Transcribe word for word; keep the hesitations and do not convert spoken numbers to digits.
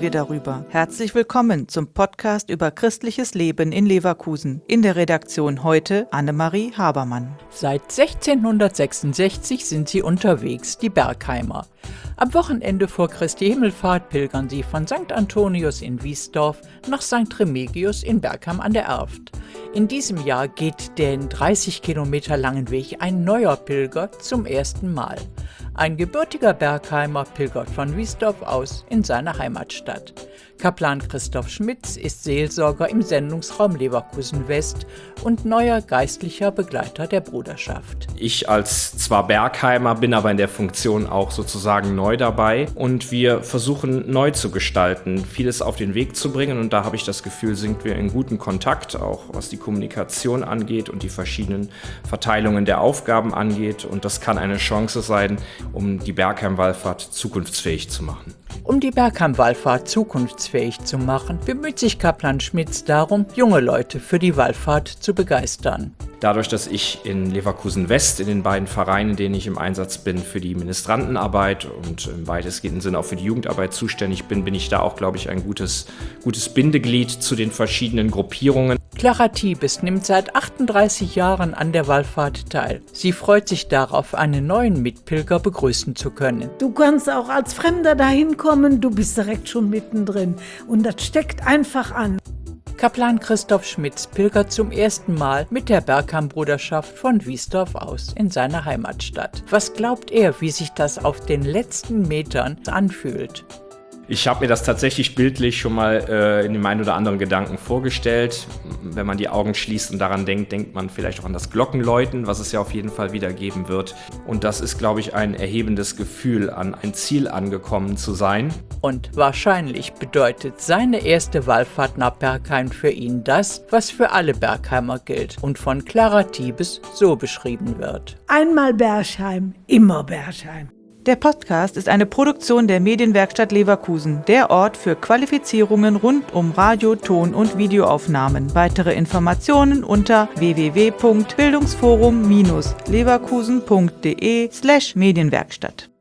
wir darüber. Herzlich willkommen zum Podcast über christliches Leben in Leverkusen. In der Redaktion heute Annemarie Habermann. Seit sechzehnhundertsechsundsechzig sind sie unterwegs, die Bergheimer. Am Wochenende vor Christi Himmelfahrt pilgern sie von Sankt Antonius in Wiesdorf nach Sankt Remigius in Bergheim an der Erft. In diesem Jahr geht den dreißig Kilometer langen Weg ein neuer Pilger zum ersten Mal. Ein gebürtiger Bergheimer pilgert von Wiesdorf aus in seine Heimatstadt. Kaplan Christoph Schmitz ist Seelsorger im Sendungsraum Leverkusen West und neuer geistlicher Begleiter der Bruderschaft. Ich als zwar Bergheimer bin aber in der Funktion auch sozusagen neu dabei und wir versuchen neu zu gestalten, vieles auf den Weg zu bringen und da habe ich das Gefühl, sind wir in gutem Kontakt, auch was die Kommunikation angeht und die verschiedenen Verteilungen der Aufgaben angeht und das kann eine Chance sein, um die Bergheim-Wallfahrt zukunftsfähig zu machen. Um die Bergheim-Wallfahrt zukunftsfähig zu machen, bemüht sich Kaplan Schmitz darum, junge Leute für die Wallfahrt zu begeistern. Dadurch, dass ich in Leverkusen West, in den beiden Vereinen, in denen ich im Einsatz bin, für die Ministrantenarbeit und im weitestgehenden Sinne auch für die Jugendarbeit zuständig bin, bin ich da auch, glaube ich, ein gutes, gutes Bindeglied zu den verschiedenen Gruppierungen. Clara Tiebes nimmt seit achtunddreißig Jahren an der Wallfahrt teil. Sie freut sich darauf, einen neuen Mitpilger begrüßen zu können. Du kannst auch als Fremder dahin kommen, du bist direkt schon mittendrin und das steckt einfach an. Kaplan Christoph Schmitz pilgert zum ersten Mal mit der Bergheim-Bruderschaft von Wiesdorf aus in seine Heimatstadt. Was glaubt er, wie sich das auf den letzten Metern anfühlt? Ich habe mir das tatsächlich bildlich schon mal äh, in dem einen oder anderen Gedanken vorgestellt. Wenn man die Augen schließt und daran denkt, denkt man vielleicht auch an das Glockenläuten, was es ja auf jeden Fall wieder geben wird. Und das ist, glaube ich, ein erhebendes Gefühl, an ein Ziel angekommen zu sein. Und wahrscheinlich bedeutet seine erste Wallfahrt nach Bergheim für ihn das, was für alle Bergheimer gilt und von Clara Tiebes so beschrieben wird. Einmal Bergheim, immer Bergheim. Der Podcast ist eine Produktion der Medienwerkstatt Leverkusen, der Ort für Qualifizierungen rund um Radio-, Ton- und Videoaufnahmen. Weitere Informationen unter w w w punkt bildungsforum Bindestrich leverkusen punkt de slash Medienwerkstatt.